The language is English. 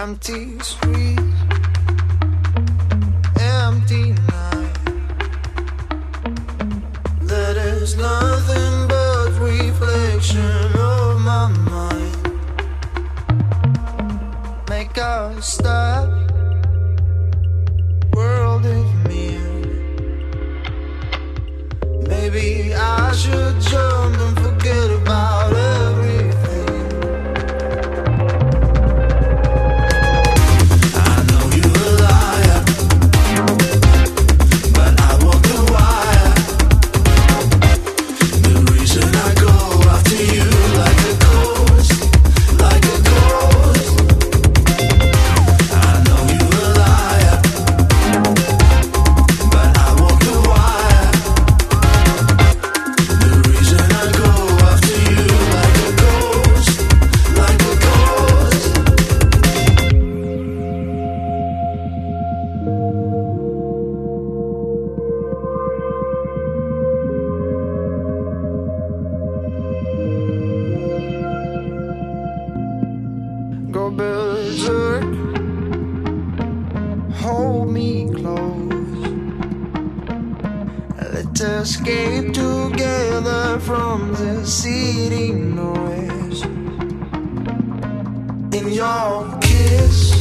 Empty streets, empty night. That is nothing but reflection of my mind. Make us stop. World is mean. Maybe I should jump and forget about everything. Go berserk, hold me close. Let's escape together from the city noise. In your kiss,